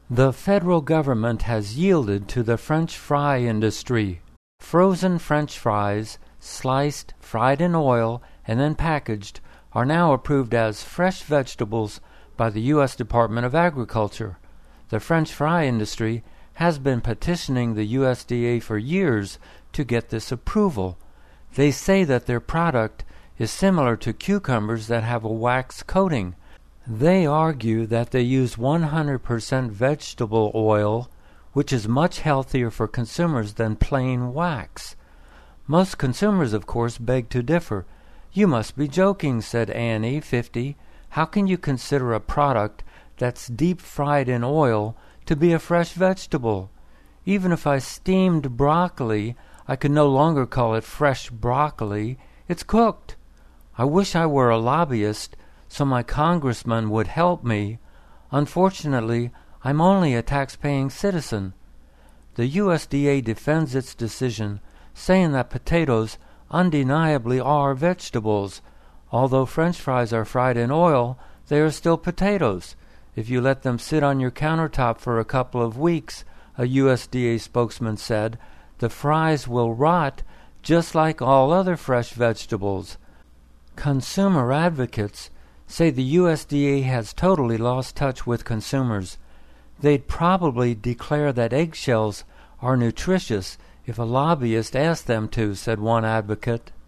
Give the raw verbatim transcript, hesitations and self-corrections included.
The federal government has yielded to the French fry industry. Frozen French fries, sliced, fried in oil, and then packaged, are now approved as fresh vegetables by the U S Department of Agriculture. The French fry industry has been petitioning the U S D A for years to get this approval. They say that their product is similar to cucumbers that have a wax coating. They argue that they use one hundred percent vegetable oil, which is much healthier for consumers than plain wax. Most consumers, of course, beg to differ. "You must be joking," said Annie, fifty. "How can you consider a product that's deep-fried in oil to be a fresh vegetable? Even if I steamed broccoli, I could no longer call it fresh broccoli. It's cooked. I wish I were a lobbyist so my congressman would help me. Unfortunately, I'm only a tax-paying citizen." The U S D A defends its decision, saying that potatoes undeniably are vegetables. Although French fries are fried in oil, they are still potatoes. If you let them sit on your countertop for a couple of weeks, a U S D A spokesman said, the fries will rot just like all other fresh vegetables. Consumer advocates say the U S D A has totally lost touch with consumers. They'd probably declare that eggshells are nutritious if a lobbyist asked them to, said one advocate.